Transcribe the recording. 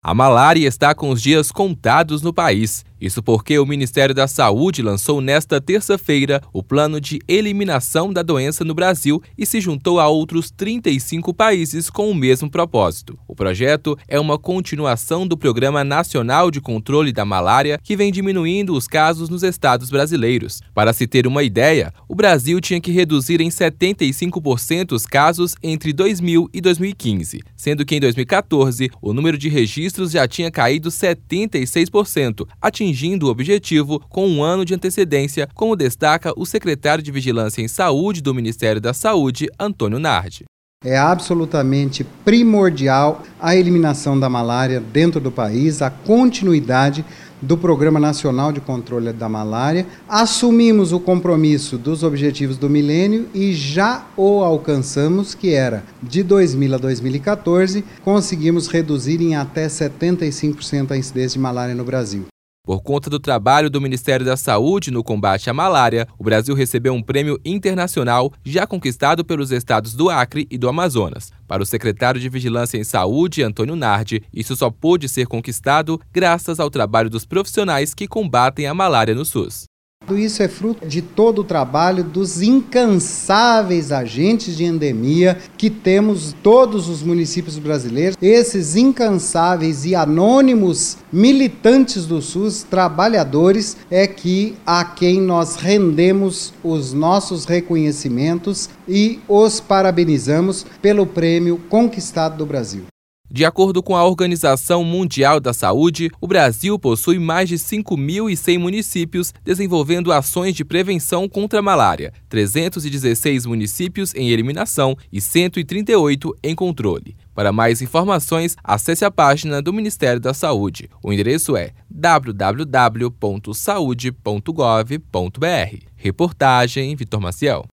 A malária está com os dias contados no país. Isso porque o Ministério da Saúde lançou nesta terça-feira o plano de eliminação da doença no Brasil e se juntou a outros 35 países com o mesmo propósito. O projeto é uma continuação do Programa Nacional de Controle da Malária, que vem diminuindo os casos nos estados brasileiros. Para se ter uma ideia, o Brasil tinha que reduzir em 75% os casos entre 2000 e 2015, sendo que em 2014 o número de registros já tinha caído 76%, atingindo o objetivo com um ano de antecedência, como destaca o secretário de Vigilância em Saúde do Ministério da Saúde, Antônio Nardi. É absolutamente primordial a eliminação da malária dentro do país, a continuidade do Programa Nacional de Controle da Malária. Assumimos o compromisso dos Objetivos do Milênio e já o alcançamos, que era de 2000 a 2014, conseguimos reduzir em até 75% a incidência de malária no Brasil. Por conta do trabalho do Ministério da Saúde no combate à malária, o Brasil recebeu um prêmio internacional já conquistado pelos estados do Acre e do Amazonas. Para o secretário de Vigilância em Saúde, Antônio Nardi, isso só pôde ser conquistado graças ao trabalho dos profissionais que combatem a malária no SUS. Isso é fruto de todo o trabalho dos incansáveis agentes de endemia que temos em todos os municípios brasileiros. Esses incansáveis e anônimos militantes do SUS, trabalhadores, é a quem nós rendemos os nossos reconhecimentos e os parabenizamos pelo prêmio conquistado do Brasil. De acordo com a Organização Mundial da Saúde, o Brasil possui mais de 5.100 municípios desenvolvendo ações de prevenção contra a malária, 316 municípios em eliminação e 138 em controle. Para mais informações, acesse a página do Ministério da Saúde. O endereço é www.saude.gov.br. Reportagem Vitor Maciel.